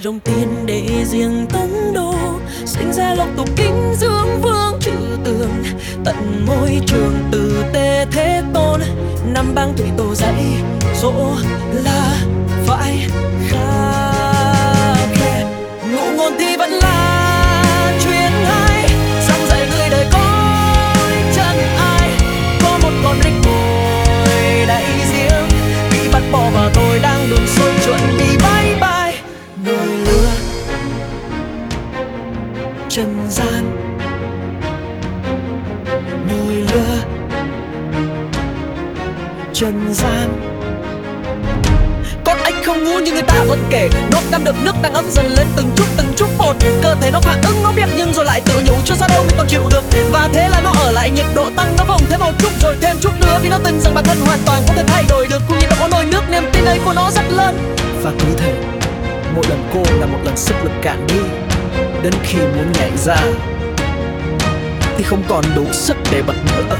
rồng tiên để riêng tống đô, sinh ra lộc tục kính dưỡng vương trừ tường. Tận môi trường từ Tê Thế Tôn, năm bang thủy tổ dạy dỗ là phải khắc khe. Ngụ ngôn thì vẫn là truyền hay, rằng dạy người đời cõi chân ai. Có một con rích ngồi đáy giếng, bị bắt bỏ và tôi đang đun sôi chuẩn bị bye bye. Nồi lửa trần gian, nồi lửa trần gian. Con ếch không ngu như người ta vẫn kể, nó cam được nước đang ấm dần lên từng chút một. Cơ thể nó phản ứng, nó biết nhưng rồi lại tự nhủ cho sao đâu mình còn chịu được. Và thế là nó ở lại, nhiệt độ tăng, nó vòng thêm một chút rồi thêm chút nữa, vì nó tin rằng bản thân hoàn toàn có thể thay đổi được. Cùng nhiệt độ nồi nước, niềm tin ấy của nó rất lớn. Và cứ thế, mỗi lần cô là một lần sức lực cạn đi, đến khi muốn nhảy ra thì không còn đủ sức để bật nữa.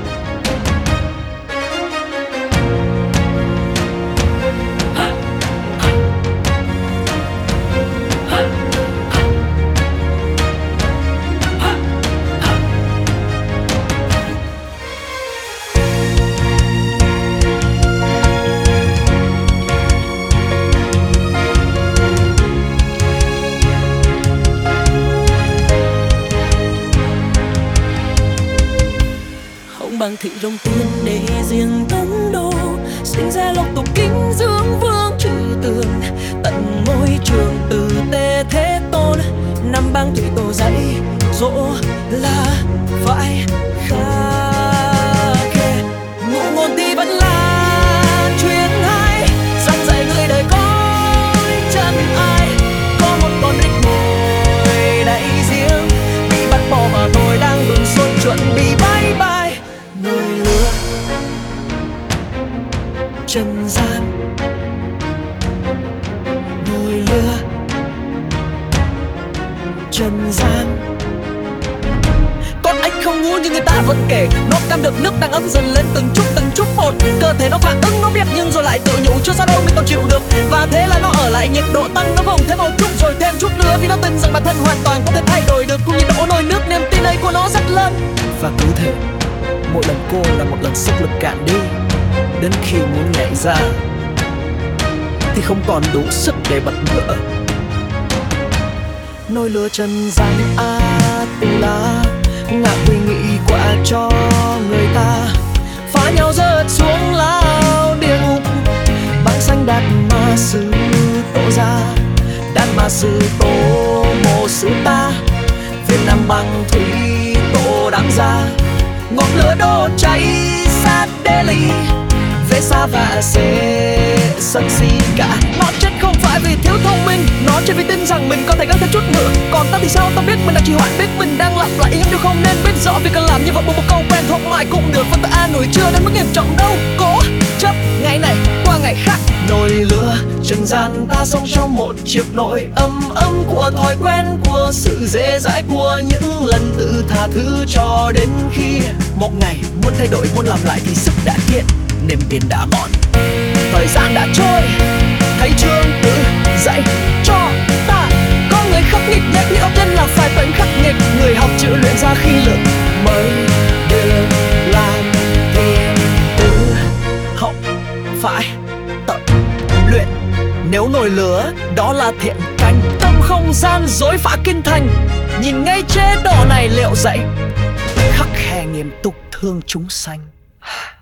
Bằng thị rồng tiên để riêng tống đô, sinh ra lộc tục kính dưỡng vương trừ tường. Tận môi trường từ Tê Thế Tôn, năm bang thủy tổ dạy dỗ là phải khắc khe. Ngụ ngôn thì vẫn là truyền hay, rằng dạy người đời cõi chân ai. Có một con rích ngồi đáy giếng, bị bắt bỏ và tôi đang đun sôi chuẩn bị bye bye. Nồi lửa trần gian, nồi lửa trần gian. Con ếch không ngu như người ta vẫn kể, nó cam được nước đang ấm dần lên từng chút một. Cơ thể nó phản ứng, nó biết nhưng rồi lại tự nhủ cho sao đâu mình còn chịu được. Và thế là nó ở lại, nhiệt độ tăng, nó vòng thêm một chút rồi thêm chút nữa, vì nó tin rằng bản thân hoàn toàn có thể thay đổi được. Cùng nhiệt độ nồi nước, niềm tin ấy của nó rất lớn. Và cứ thế, mỗi lần cô là một lần sức lực cạn đi, đến khi muốn nhảy ra thì không còn đủ sức để bật nữa. Nồi lửa trần gian Atula, ngạ quỷ nghị quả cho người ta. Phá nhau rớt xuống lao địa ngục, băng xanh đạt ma sư tổ ra. Đạt ma sư tổ mộ sư ta, Việt Nam băng thủy tổ đáng ra. Ngọn lửa đốt cháy sát Delhi, về xa và xê sân si cả. Nó chết không phải vì thiếu thông minh, nó chết vì tin rằng mình có thể gắng thêm chút nữa. Còn ta thì sao, ta biết mình đang trì hoãn, biết mình đang lặp lại những điều không nên. Biết rõ việc cần làm như vậy một câu quen thuộc mãi cũng được. Và ta an ủi chưa đến mức nghiêm trọng đâu, cố chấp ngày này qua ngày khác. Nồi lửa trần gian, ta sống trong một chiếc nồi ấm của thói quen, của sự dễ dãi, của những lần tự tha thứ. Cho đến khi một ngày muốn thay đổi, muốn làm lại thì sức đã kiệt, niềm tin đã mòn, thời gian đã trôi. Thấy chương tự dạy cho ta, có người khắc nghiệt nhắc nhở tên là phải tận khắc nghiệt. Người học chữ luyện ra khi lực mới được làm thiên tử. Học phải tập luyện, nếu nồi lửa đó là thiện canh. Tâm không gian dối phá kinh thành, nhìn ngay chế độ này liệu dạy khắc khe nghiêm túc thương chúng sanh.